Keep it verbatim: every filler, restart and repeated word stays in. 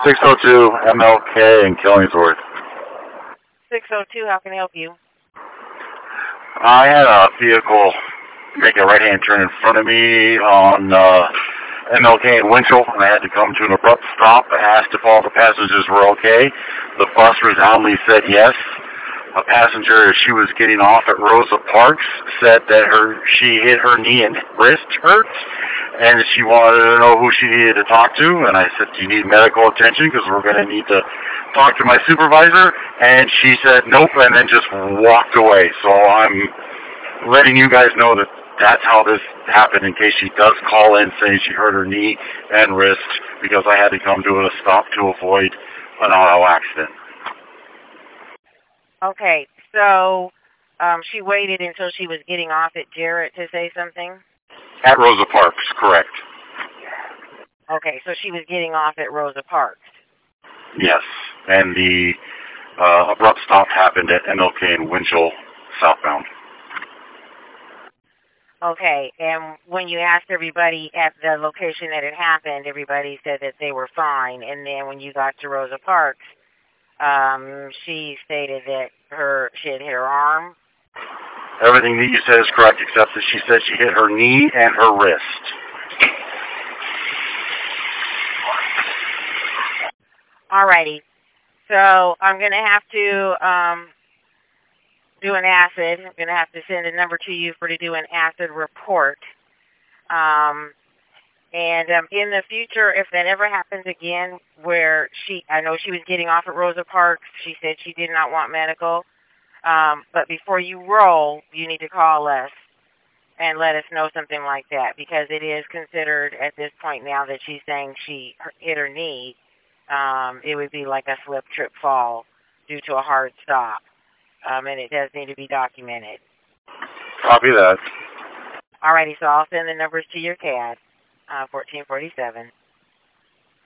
six oh two M L K in Killingsworth. six oh two, how can I help you? I had a vehicle make a right-hand turn in front of me on uh, M L K in Winchell, and I had to come to an abrupt stop. I asked if all the passengers were okay. The bus resoundingly said yes. A passenger, as she was getting off at Rosa Parks, said that her she hit her knee and wrist hurt, and she wanted to know who she needed to talk to. And I said, do you need medical attention? Because we're going to need to talk to my supervisor. And she said, nope, and then just walked away. So I'm letting you guys know that that's how this happened, in case she does call in saying she hurt her knee and wrist, because I had to come to a stop to avoid an auto accident. Okay, so um, she waited until she was getting off at Jarrett to say something? At Rosa Parks, correct. Okay, so she was getting off at Rosa Parks. Yes, and the uh, abrupt stop happened at M L K in Winchell, southbound. Okay, and when you asked everybody at the location that it happened, everybody said that they were fine, and then when you got to Rosa Parks, um, she stated that her she had hit her arm. Everything that you said is correct, except that she said she hit her knee and her wrist. Alrighty, so I'm going to have to um, do an acid. I'm going to have to send a number to you for to do an acid report. Um, and um, in the future, if that ever happens again, where she, I know she was getting off at Rosa Parks, she said she did not want medical. Um, but before you roll, you need to call us and let us know something like that, because it is considered at this point now that she's saying she hit her knee. Um, it would be like a slip, trip, fall due to a hard stop. Um, and it does need to be documented. Copy that. Alrighty, so I'll send the numbers to your C A D, uh, fourteen forty-seven.